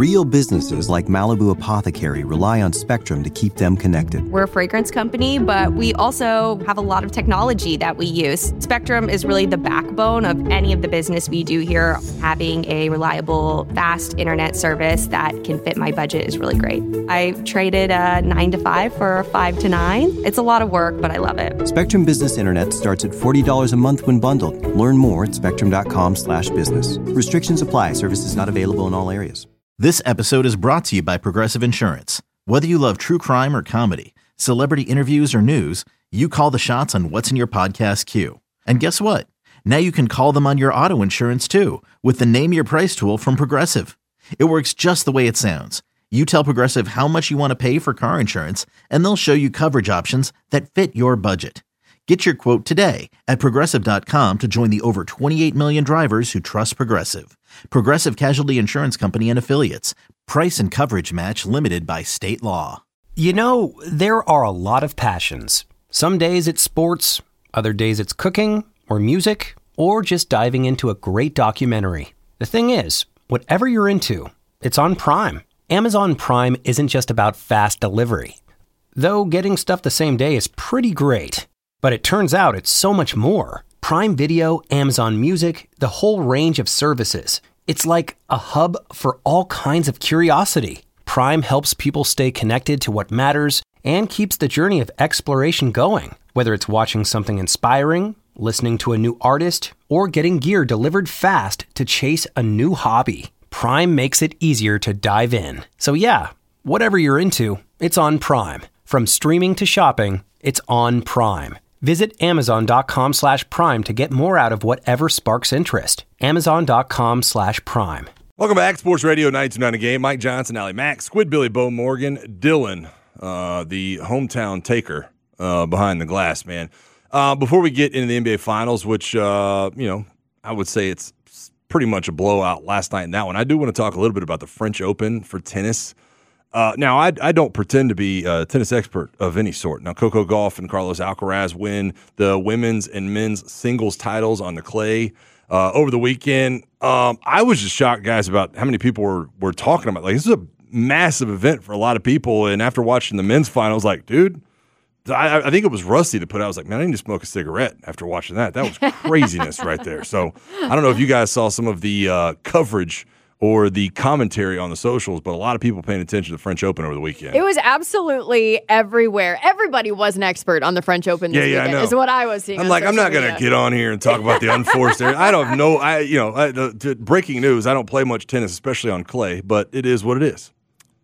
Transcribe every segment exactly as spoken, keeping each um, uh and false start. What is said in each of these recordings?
Real businesses like Malibu Apothecary rely on Spectrum to keep them connected. We're a fragrance company, but we also have a lot of technology that we use. Spectrum is really the backbone of any of the business we do here. Having a reliable, fast internet service that can fit my budget is really great. I traded a nine to five for a five to nine. It's a lot of work, but I love it. Spectrum Business Internet starts at forty dollars a month when bundled. Learn more at spectrum.com slash business. Restrictions apply. Services not available in all areas. This episode is brought to you by Progressive Insurance. Whether you love true crime or comedy, celebrity interviews or news, you call the shots on what's in your podcast queue. And guess what? Now you can call them on your auto insurance too with the Name Your Price tool from Progressive. It works just the way it sounds. You tell Progressive how much you want to pay for car insurance, and they'll show you coverage options that fit your budget. Get your quote today at Progressive dot com to join the over twenty-eight million drivers who trust Progressive. Progressive Casualty Insurance Company and Affiliates. Price and coverage match limited by state law. You know, there are a lot of passions. Some days it's sports, other days it's cooking or music, or just diving into a great documentary. The thing is, whatever you're into, it's on Prime. Amazon Prime isn't just about fast delivery. Though getting stuff the same day is pretty great. But it turns out it's so much more. Prime Video, Amazon Music, the whole range of services. It's like a hub for all kinds of curiosity. Prime helps people stay connected to what matters and keeps the journey of exploration going. Whether it's watching something inspiring, listening to a new artist, or getting gear delivered fast to chase a new hobby, Prime makes it easier to dive in. So yeah, whatever you're into, it's on Prime. From streaming to shopping, it's on Prime. Visit amazon.com slash prime to get more out of whatever sparks interest. Amazon.com slash prime. Welcome back. Sports Radio ninety-two point nine The Game. Mike Johnson, Allie Mack, Squid Billy, Bo Morgan, Dylan, uh, the hometown taker uh, behind the glass, man. Uh, before we get into the N B A Finals, which, uh, you know, I would say it's pretty much a blowout last night in that one, I do want to talk a little bit about the French Open for tennis. Uh, now, I, I don't pretend to be a tennis expert of any sort. Now, Coco Gauff and Carlos Alcaraz win the women's and men's singles titles on the clay uh, over the weekend. Um, I was just shocked, guys, about how many people were, were talking about it. Like, this is a massive event for a lot of people, and after watching the men's finals, like, dude, I, I think it was Rusty that put out, I was like, man, I need to smoke a cigarette after watching that. That was craziness right there. So I don't know if you guys saw some of the uh, coverage or the commentary on the socials, but a lot of people paying attention to the French Open over the weekend. It was absolutely everywhere. Everybody was an expert on the French Open this yeah, yeah, weekend, I know. is what I was seeing. I'm like, I'm not going to get on here and talk about the unforced area. I don't know. I, you know, I, the, the, breaking news, I don't play much tennis, especially on clay, but it is what it is.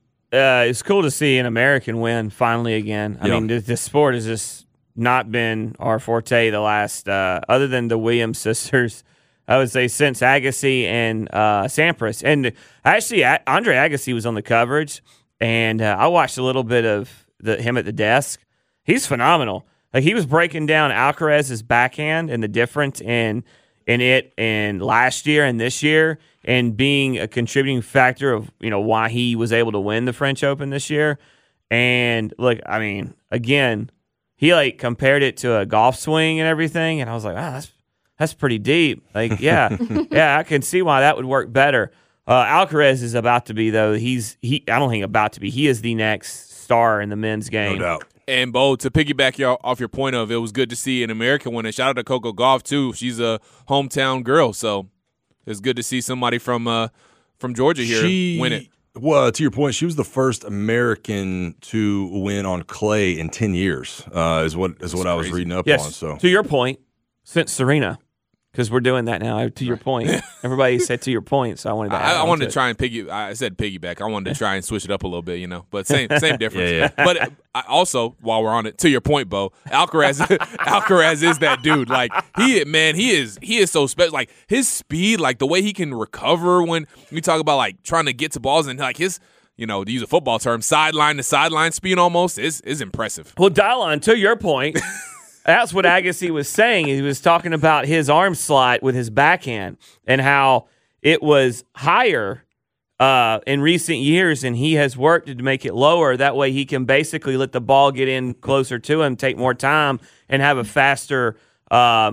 Uh, it's cool to see an American win finally again. I Yeah. mean, this, this sport has just not been our forte the last, uh, other than the Williams sisters, I would say since Agassi and uh, Sampras. And actually, Andre Agassi was on the coverage, and uh, I watched a little bit of the, him at the desk. He's phenomenal. Like, he was breaking down Alcaraz's backhand and the difference in in it in last year and this year, and being a contributing factor of, you know, why he was able to win the French Open this year. And look, I mean, again, he like compared it to a golf swing and everything, and I was like, wow, that's That's pretty deep. Like, yeah, yeah, I can see why that would work better. Uh, Alcaraz is about to be, though. He's he. I don't think about to be. He is the next star in the men's game. No doubt. And, Bo, to piggyback your, off your point of, it was good to see an American win. And shout out to Coco Gauff, too. She's a hometown girl, so it's good to see somebody from uh, from Georgia here she, win it. Well, to your point, she was the first American to win on clay in ten years, uh, is what is what I was reading up yes, on. So, to your point, since Serena. Because we're doing that now. To your point, everybody said to your point, so I wanted to. Add I, I wanted to it. try and piggy. I said piggyback. I wanted to try and switch it up a little bit, you know. But same, same difference. Yeah, yeah. But I also, while we're on it, to your point, Bo, Alcaraz, Alcaraz is that dude. Like he, man, he is, he is so special. Like his speed, like the way he can recover when we talk about like trying to get to balls and like his, you know, to use a football term, sideline to sideline speed almost is is impressive. Well, Dylan, to your point. That's what Agassi was saying. He was talking about his arm slot with his backhand and how it was higher uh, in recent years, and he has worked to make it lower. That way he can basically let the ball get in closer to him, take more time, and have a faster um,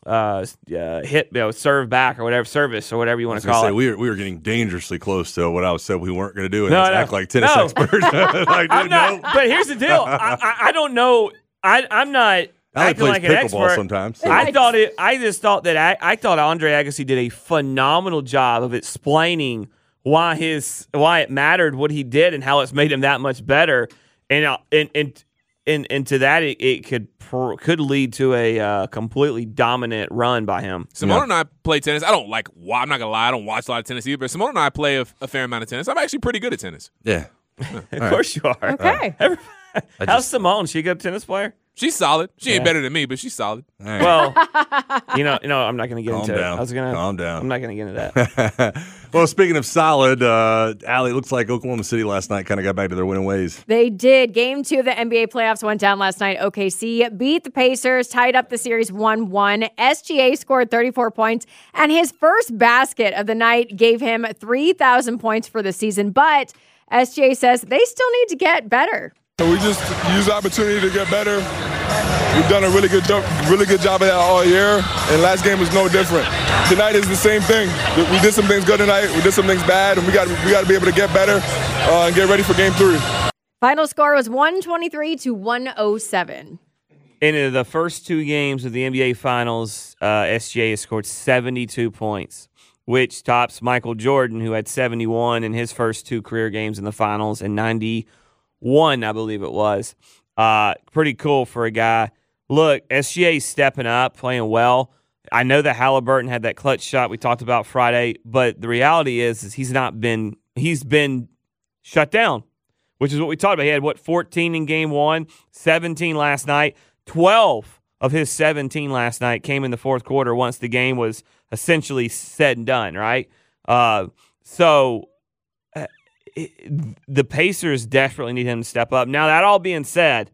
uh, uh, hit, you know, serve back or whatever, service or whatever you want to call say, it. We were, we were getting dangerously close to what I was said we weren't going to do and No, let's no. act like tennis No. experts. like, I'm dude, not, no. but here's the deal. I, I, I don't know. I, I'm not Allie acting plays like an pickleball expert. sometimes. so- I thought it. I just thought that I, I thought Andre Agassi did a phenomenal job of explaining why his why it mattered what he did and how it's made him that much better. And uh, and and and, and to that, it, it could pr- could lead to a uh, completely dominant run by him. Simone and I play tennis. I don't like. Well, I'm not gonna lie. I don't watch a lot of tennis either. But Simone and I play a, a fair amount of tennis. I'm actually pretty good at tennis. yeah. Of course you are. Okay. How's Simone? She a good tennis player? She's solid. She ain't Yeah. better than me, but she's solid. All right. Well, you know, you know, I'm not going to get Calm into down. it. I was going to Calm down. I'm not going to get into that. well, speaking of solid, uh, Allie, looks like Oklahoma City last night kind of got back to their winning ways. They did. Game two of the N B A playoffs went down last night. O K C beat the Pacers, tied up the series one one. S G A scored thirty-four points, and his first basket of the night gave him three thousand points for the season. But S G A says they still need to get better. So we just use the opportunity to get better. We've done a really good job, really good job of that all year, and last game was no different. Tonight is the same thing. We did some things good tonight, we did some things bad, and we got we got to be able to get better uh, and get ready for game three. Final score was one twenty-three to one oh seven. In the first two games of the N B A Finals, uh, S G A has scored seventy-two points, which tops Michael Jordan, who had seventy-one in his first two career games in the finals, and ninety-one, I believe it was. Uh, pretty cool for a guy. Look, S G A's stepping up, playing well. I know that Halliburton had that clutch shot we talked about Friday, but the reality is, is he's not been he's been shut down, which is what we talked about. He had, what, fourteen in game one, seventeen last night. twelve of his seventeen last night came in the fourth quarter once the game was essentially said and done, right? Uh, so uh, it, the Pacers desperately need him to step up. Now, that all being said,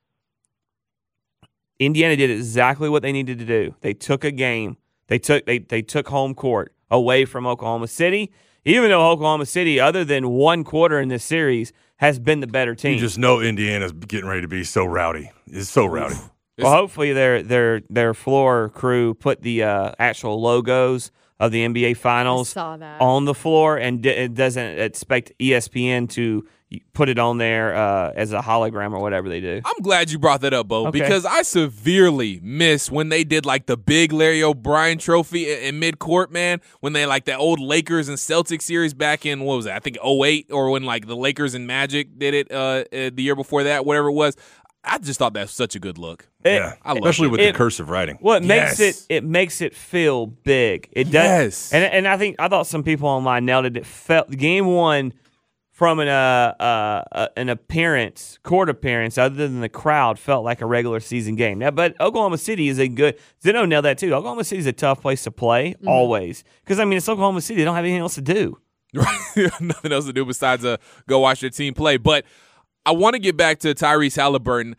Indiana did exactly what they needed to do. They took a game. They took they they took home court away from Oklahoma City, even though Oklahoma City, other than one quarter in this series, has been the better team. You just know Indiana's getting ready to be so rowdy. It's so rowdy. Well, hopefully their their their floor crew put the uh, actual logos of the N B A Finals I saw that. on the floor, and d- it doesn't expect E S P N to put it on there uh, as a hologram or whatever they do. I'm glad you brought that up, Bo, Okay. because I severely miss when they did like the big Larry O'Brien trophy in, in mid-court, man, when they like that old Lakers and Celtics series back in, what was that, I think oh eight, or when like the Lakers and Magic did it uh, uh, the year before that, whatever it was. I just thought that was such a good look. It- yeah, I love especially it. with It- the cursive writing. Well, it makes Yes. it it makes it feel big. It does, Yes. and and I think I thought some people online nailed it. It felt game one from an uh, uh, uh an appearance, court appearance, other than the crowd, felt like a regular season game. Now, but Oklahoma City is a good. Zeno nailed that too. Oklahoma City is a tough place to play always because I mean it's Oklahoma City. They don't have anything else to do. Nothing else to do besides uh, go watch their team play. But I want to get back to Tyrese Halliburton.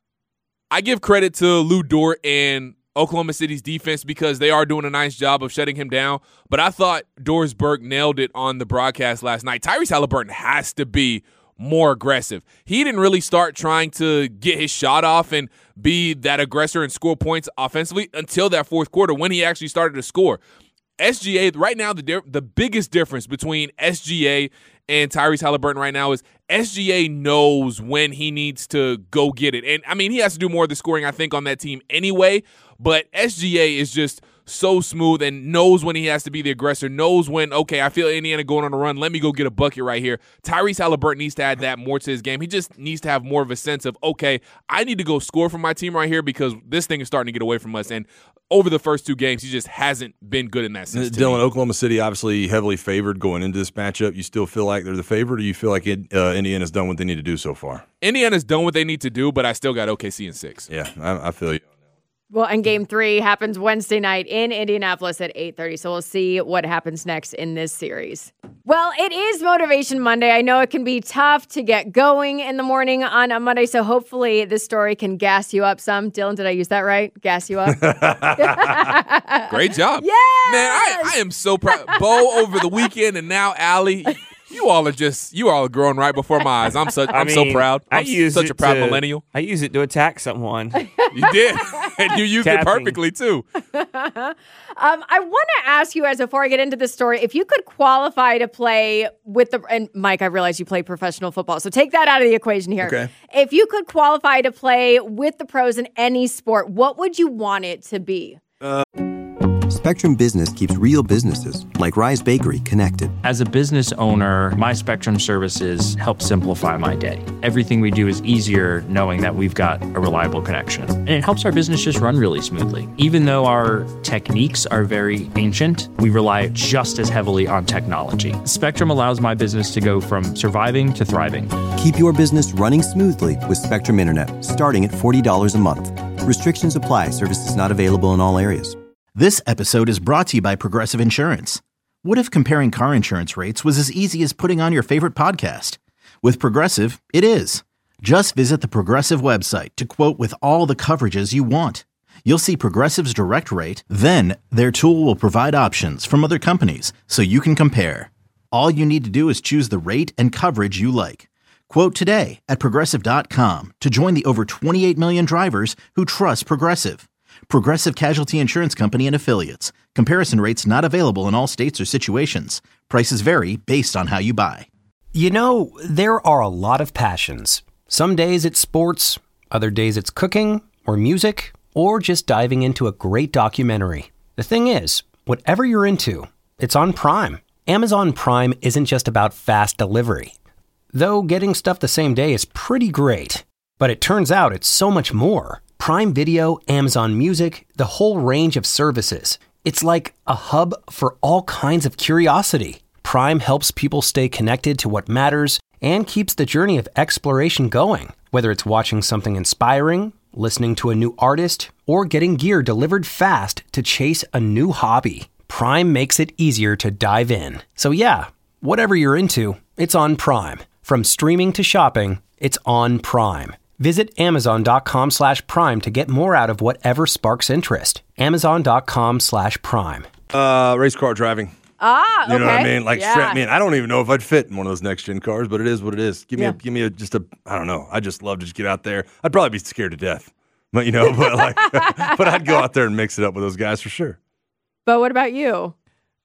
I give credit to Lou Dort and Oklahoma City's defense because they are doing a nice job of shutting him down. But I thought Doris Burke nailed it on the broadcast last night. Tyrese Halliburton has to be more aggressive. He didn't really start trying to get his shot off and be that aggressor and score points offensively until that fourth quarter when he actually started to score. S G A, right now, the di- the biggest difference between S G A and Tyrese Halliburton right now is S G A knows when he needs to go get it. And, I mean, he has to do more of the scoring, I think, on that team anyway. But S G A is just so smooth and knows when he has to be the aggressor, knows when, okay, I feel Indiana going on a run. Let me go get a bucket right here. Tyrese Halliburton needs to add that more to his game. He just needs to have more of a sense of, okay, I need to go score for my team right here because this thing is starting to get away from us. And over the first two games, he just hasn't been good in that sense. to Dylan, me. Oklahoma City obviously heavily favored going into this matchup. You still feel like they're the favorite, or you feel like it, uh, Indiana's done what they need to do so far? Indiana's done what they need to do, but I still got O K C in six. Yeah, I, I feel you. Well, and game three happens Wednesday night in Indianapolis at eight thirty. So we'll see what happens next in this series. Well, it is Motivation Monday. I know it can be tough to get going in the morning on a Monday. So hopefully this story can gas you up some. Dylan, did I use that right? Gas you up? Great job. Yes! Man, I, I am so proud. Bo over the weekend and now Allie. You all are just, you all are growing right before my eyes. I'm such, I'm I so mean, proud. I I'm use such it a proud to- millennial. I use it to attack someone. You did. And you used it Tapping. perfectly, too. Um, I want to ask you guys before I get into the story, if you could qualify to play with the, and Mike, I realize you play professional football, so take that out of the equation here. Okay. If you could qualify to play with the pros in any sport, what would you want it to be? Spectrum Business keeps real businesses, like Rise Bakery, connected. As a business owner, my Spectrum services help simplify my day. Everything we do is easier knowing that we've got a reliable connection. And it helps our business just run really smoothly. Even though our techniques are very ancient, we rely just as heavily on technology. Spectrum allows my business to go from surviving to thriving. Keep your business running smoothly with Spectrum Internet, starting at forty dollars a month. Restrictions apply. Services not available in all areas. This episode is brought to you by Progressive Insurance. What if comparing car insurance rates was as easy as putting on your favorite podcast? With Progressive, it is. Just visit the Progressive website to quote with all the coverages you want. You'll see Progressive's direct rate, then their tool will provide options from other companies so you can compare. All you need to do is choose the rate and coverage you like. Quote today at Progressive dot com to join the over twenty-eight million drivers who trust Progressive. Progressive Casualty Insurance Company and Affiliates. Comparison rates not available in all states or situations. Prices vary based on how you buy. You know, there are a lot of passions. Some days it's sports, other days it's cooking or music, or just diving into a great documentary. The thing is, whatever you're into, it's on Prime. Amazon Prime isn't just about fast delivery. Though getting stuff the same day is pretty great. But it turns out it's so much more. Prime Video, Amazon Music, the whole range of services. It's like a hub for all kinds of curiosity. Prime helps people stay connected to what matters and keeps the journey of exploration going. Whether it's watching something inspiring, listening to a new artist, or getting gear delivered fast to chase a new hobby, Prime makes it easier to dive in. So yeah, whatever you're into, it's on Prime. From streaming to shopping, it's on Prime. Visit Amazon.com slash Prime to get more out of whatever sparks interest. Amazon.com slash Prime. Uh, race car driving. Ah, okay. You know what I mean? Like, yeah. strap me in. I don't even know if I'd fit in one of those next gen cars, but it is what it is. Give me, Yeah. a, give me a, just a, I don't know. I just love to just get out there. I'd probably be scared to death, but you know, but like, but I'd go out there and mix it up with those guys for sure. But what about you?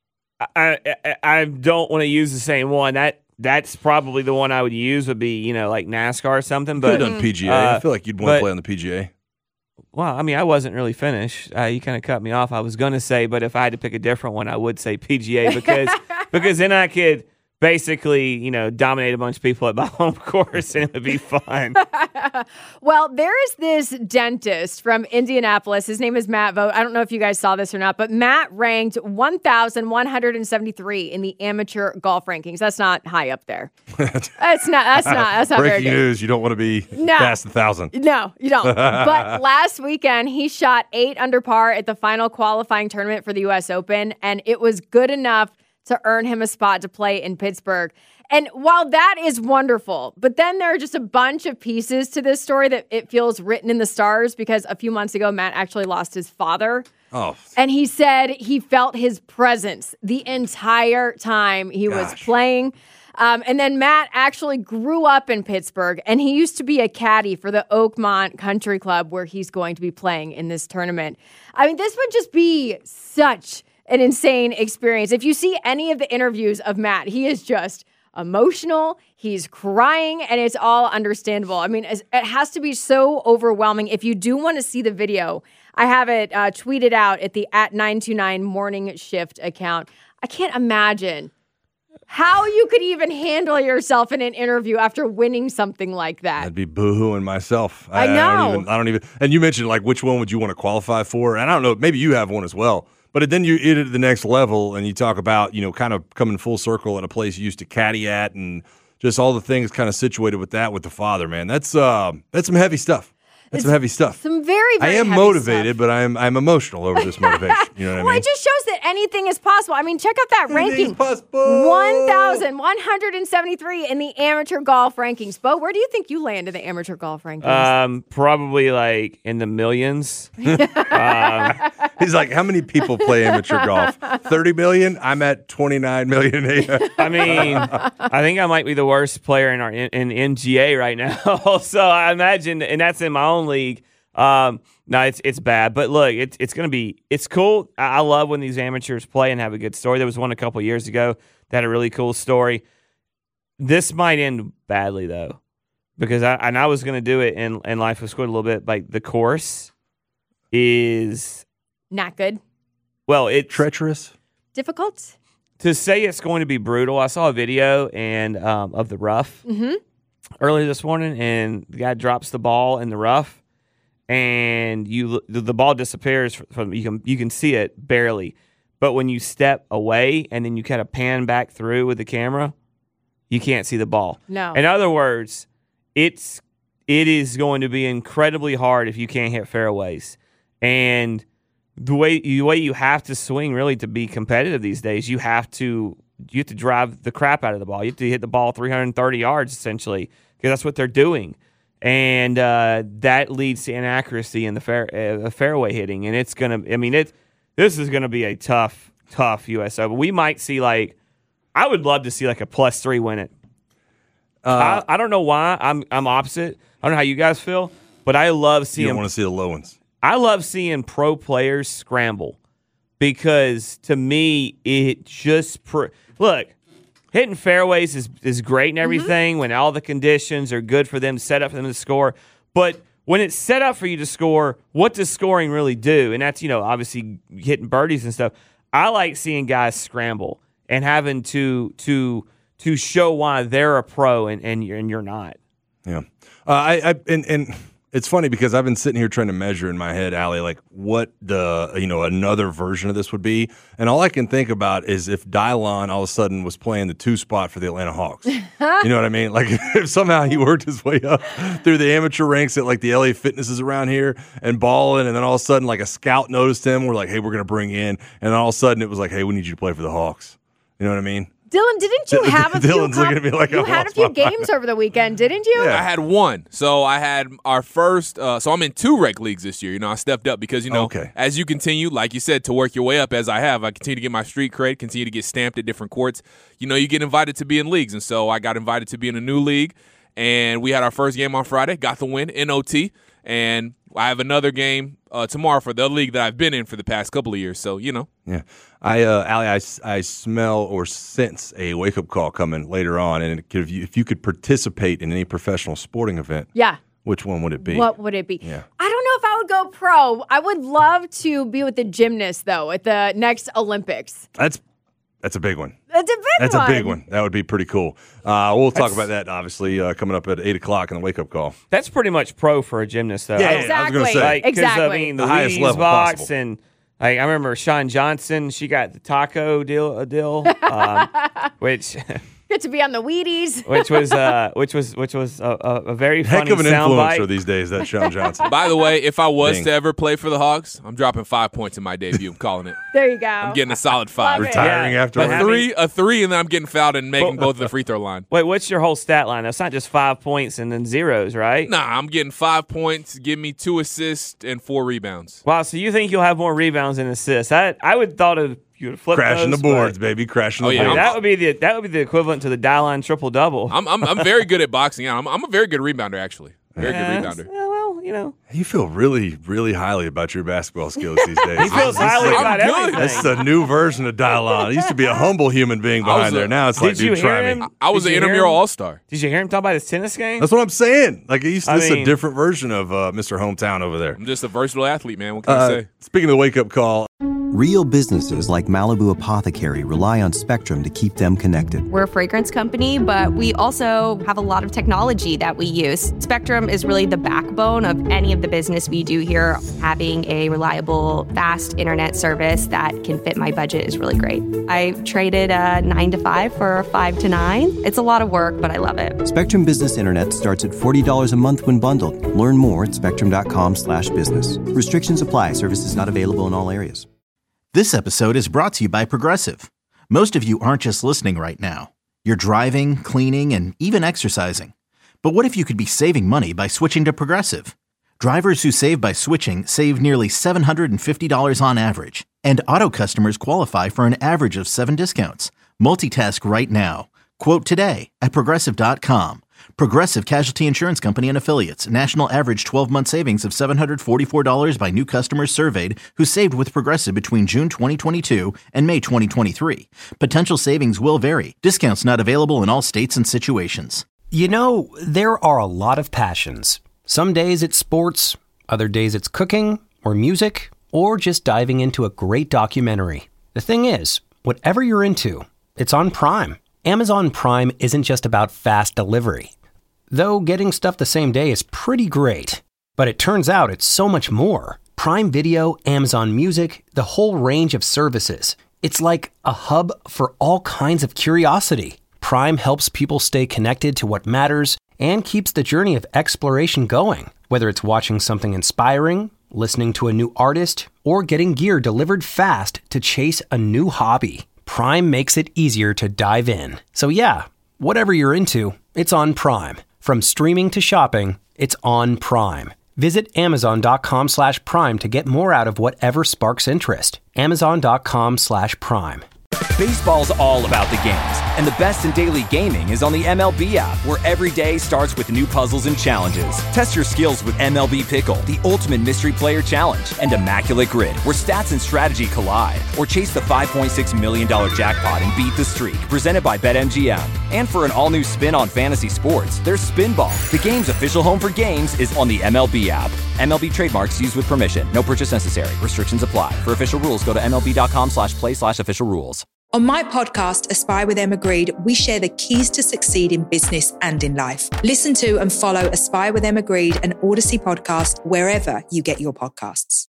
I, I I don't want to use the same one. That that's probably the one I would use. Would be you know like NASCAR or something. Could But have done P G A. uh, I feel like you'd want to but- play on the P G A. well, I mean, I wasn't really finished. Uh, you kind of cut me off. I was going to say, but if I had to pick a different one, I would say P G A because because then I could basically you know dominate a bunch of people at my home course and it would be fun. Well, there is this dentist from Indianapolis. His name is Matt Vogt. I don't know if you guys saw this or not, but Matt ranked one thousand one hundred seventy-three in the amateur golf rankings. That's not high up there. That's not. That's not. That's not very Breaking good. news: you don't want to be No. past a thousand. No, you don't. But last weekend, he shot eight under par at the final qualifying tournament for the U S Open, and it was good enough to earn him a spot to play in Pittsburgh. And while that is wonderful, but then there are just a bunch of pieces to this story that it feels written in the stars because a few months ago, Matt actually lost his father. Oh, And he said he felt his presence the entire time he was Gosh. playing. Um, and then Matt actually grew up in Pittsburgh, and he used to be a caddy for the Oakmont Country Club where he's going to be playing in this tournament. I mean, this would just be such an insane experience. If you see any of the interviews of Matt, he is just emotional. He's crying, and it's all understandable. I mean, it has to be so overwhelming. If you do want to see the video, I have it uh, tweeted out at the at nine two nine Morning Shift account. I can't imagine how you could even handle yourself in an interview after winning something like that. I'd be boohooing myself. I I know. don't even, I don't even. And you mentioned like which one would you want to qualify for? And I don't know. Maybe you have one as well. But then you hit it at the next level, and you talk about you know kind of coming full circle at a place you used to caddy at, and just all the things kind of situated with that with the father. Man, that's uh, that's some heavy stuff. That's some heavy stuff. Some very very, very I am heavy motivated, stuff. but I'm I'm emotional over this motivation. You know what I Well, mean? it just shows that anything is possible. I mean, check out that ranking. Anything's possible. one thousand one hundred seventy-three in the amateur golf rankings. Bo, where do you think you land in the amateur golf rankings? Um, probably like in the millions. um, He's like, how many people play amateur golf? thirty million? I'm at twenty-nine million. I mean, I think I might be the worst player in our in, in N G A right now. So I imagine, and that's in my own league. Um, no, it's it's bad. But look, it's it's gonna be it's cool. I, I love when these amateurs play and have a good story. There was one a couple years ago that had a really cool story. This might end badly though, because I and I was gonna do it in in Life with Squid a little bit. Like the course is Not good. well, it's Treacherous. Difficult. to say it's going to be brutal. I saw a video and um, of the rough Mm-hmm. earlier this morning, and the guy drops the ball in the rough, and you the, the ball disappears from you can you can see it barely, but when you step away and then you kind of pan back through with the camera, you can't see the ball. No. In other words, it's it is going to be incredibly hard if you can't hit fairways, and the way the way you have to swing really to be competitive these days, you have to you have to drive the crap out of the ball. You have to hit the ball three hundred thirty yards essentially, because that's what they're doing, and uh, that leads to inaccuracy in the fair uh, fairway hitting. And it's gonna, I mean, it this is gonna be a tough, tough U S Open. We might see like, I would love to see like a plus three win it. Uh, I, I don't know why. I'm I'm opposite. I don't know how you guys feel, but I love you seeing. don't want to see the low ones. I love seeing pro players scramble, because to me it just pr- look, hitting fairways is is great and everything mm-hmm. when all the conditions are good for them, set up for them to score. But when it's set up for you to score, what does scoring really do? And that's, you know, obviously hitting birdies and stuff. I like seeing guys scramble and having to to to show why they're a pro and and you're, and you're not. Yeah, uh, I, I and and. It's funny because I've been sitting here trying to measure in my head, Allie, like what the, you know, another version of this would be. And all I can think about is if Dylon all of a sudden was playing the two spot for the Atlanta Hawks. You know what I mean? Like if somehow he worked his way up through the amateur ranks at like the L A Fitnesses around here and balling, and then all of a sudden like a scout noticed him. We're like, hey, we're going to bring in. And then all of a sudden it was like, hey, we need you to play for the Hawks. You know what I mean? Dylan, didn't you have a few? Dylan's looking at me like you I'm had a lost few my games over the weekend, didn't you? I had one. So I had our first. Uh, so I'm in two rec leagues this year. You know, I stepped up because you know, Okay. as you continue, like you said, to work your way up, as I have, I continue to get my street cred, continue to get stamped at different courts. You know, you get invited to be in leagues, and so I got invited to be in a new league, and we had our first game on Friday, got the win, N O T, and I have another game uh, tomorrow for the league that I've been in for the past couple of years. So you know. Yeah. I, uh, Allie, I, I smell or sense a wake-up call coming later on, and it could, if, you, if you could participate in any professional sporting event, Yeah. which one would it be? What would it be? Yeah. I don't know if I would go pro. I would love to be with the gymnast, though, at the next Olympics. That's that's a big one. That's a big That's one. a big one. That would be pretty cool. Uh, we'll talk That's- about that, obviously, uh, coming up at eight o'clock in the wake-up call. That's pretty much pro for a gymnast, though. Yeah, I- yeah, I was gonna Exactly. say. Like, 'cause, exactly. I mean, the, The highest Louise level box possible. and like, I remember Sean Johnson. She got the taco deal, a deal, um, which Get to be on the Wheaties. which was uh, which was which was a, a, a very Heck funny of an soundbite. influencer these days, that Sean Johnson. By the way, if I was Ding. to ever play for the Hawks, I'm dropping five points in my debut. I'm calling it. There you go. I'm getting a solid five. Love it. Retiring Yeah, after but A having- three, a three, and then I'm getting fouled and making Well- both of the free throw line. Wait, what's your whole stat line? It's not just five points and then zeros, right? Nah, I'm getting five points. Give me two assists and four rebounds. Wow, so you think you'll have more rebounds than assists? I I would thought of you would flip Crashing those, the boards, but- baby. Crashing the Oh, yeah, I mean, boards. that would be the that would be the equivalent to the Dylon triple double. I'm I'm, I'm very good at boxing. Yeah, I'm, I'm a very good rebounder, actually. Very good rebounder. well, you know, You feel really, really highly about your basketball skills these days. he feels This is highly like- about good. everything. That's the new version of Dylon. He used to be a humble human being I was behind a- there. Now it's Did like, you dude, try hear me. him? I was Did an you hear intramural him? all star. Did you hear him talk about his tennis game? That's what I'm saying. Like, he's I this is a mean- different version of uh, Mister Hometown over there. I'm just a versatile athlete, man. What can I Uh, say? speaking of the wake-up call, Real businesses like Malibu Apothecary rely on Spectrum to keep them connected. We're a fragrance company, but we also have a lot of technology that we use. Spectrum is really the backbone of any of the business we do here. Having a reliable, fast internet service that can fit my budget is really great. I traded a nine to five for a five to nine. It's a lot of work, but I love it. Spectrum Business Internet starts at forty dollars a month when bundled. Learn more at spectrum.com slash business. Restrictions apply. Services not available in all areas. This episode is brought to you by Progressive. Most of you aren't just listening right now. You're driving, cleaning, and even exercising. But what if you could be saving money by switching to Progressive? Drivers who save by switching save nearly seven hundred fifty dollars on average. And auto customers qualify for an average of seven discounts. Multitask right now. Quote today at Progressive dot com. Progressive Casualty Insurance Company and Affiliates. National average twelve-month savings of seven hundred forty-four dollars by new customers surveyed who saved with Progressive between June twenty twenty-two and May twenty twenty-three. Potential savings will vary. Discounts not available in all states and situations. You know, there are a lot of passions. Some days it's sports, other days it's cooking or music, or just diving into a great documentary. The thing is, whatever you're into, it's on Prime. Amazon Prime isn't just about fast delivery. Though getting stuff the same day is pretty great. But it turns out it's so much more. Prime Video, Amazon Music, the whole range of services. It's like a hub for all kinds of curiosity. Prime helps people stay connected to what matters and keeps the journey of exploration going. Whether it's watching something inspiring, listening to a new artist, or getting gear delivered fast to chase a new hobby. Prime makes it easier to dive in. So yeah, whatever you're into, it's on Prime. From streaming to shopping, it's on Prime. Visit amazon.com slash prime to get more out of whatever sparks interest. Amazon.com slash prime. Baseball's all about the games, and the best in daily gaming is on the M L B app, where every day starts with new puzzles and challenges. Test your skills with M L B Pickle, the ultimate mystery player challenge, and Immaculate Grid, where stats and strategy collide. Or chase the five point six million dollars jackpot and beat the streak, presented by BetMGM. And for an all-new spin on fantasy sports, there's Spinball. The game's official home for games is on the M L B app. M L B trademarks used with permission. No purchase necessary. Restrictions apply. For official rules, go to mlb.com slash play slash official rules. On my podcast, Aspire with Emma Grede, we share the keys to succeed in business and in life. Listen to and follow Aspire with Emma Grede, an Odyssey podcast, wherever you get your podcasts.